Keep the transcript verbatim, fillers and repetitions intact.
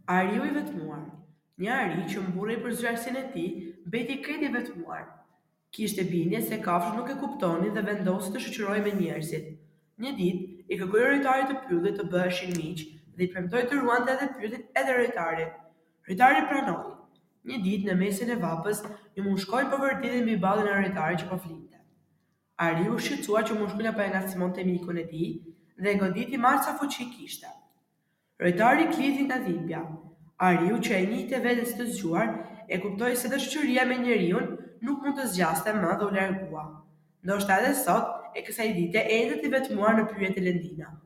Ariu i vetmuar. Një ari që mbulej për zjarrsin e tij, mbeti krejt i vetmuar. Kishte bindje se kafshët nuk e kuptonin dhe vendosi të shoqërohej me njerëzit. Një ditë, i kërkoi rojtarit të pyllit të bëheshin miq dhe i premtoi të ruante edhe pyllit edhe rojtarin. Rojtari pranoi. Një ditë në mesin e vapës, një mushkoj po vërtitej mbi ballin e rojtarit që po flinte. Ariu u shqetësua që mushkulla po e ngacmonte mikun e tij dhe e goditi madh sa fuqi kishte. Rojtari klidhi nga dhimbja. Ariu që e njihte veten si të zgjuar, e kuptoi se dashuria me njeriu nuk mund të zgjaste më dhe u largua. Ndoshta edhe sot, e kësaj dite ende i vetmuar në pyetje Lendina.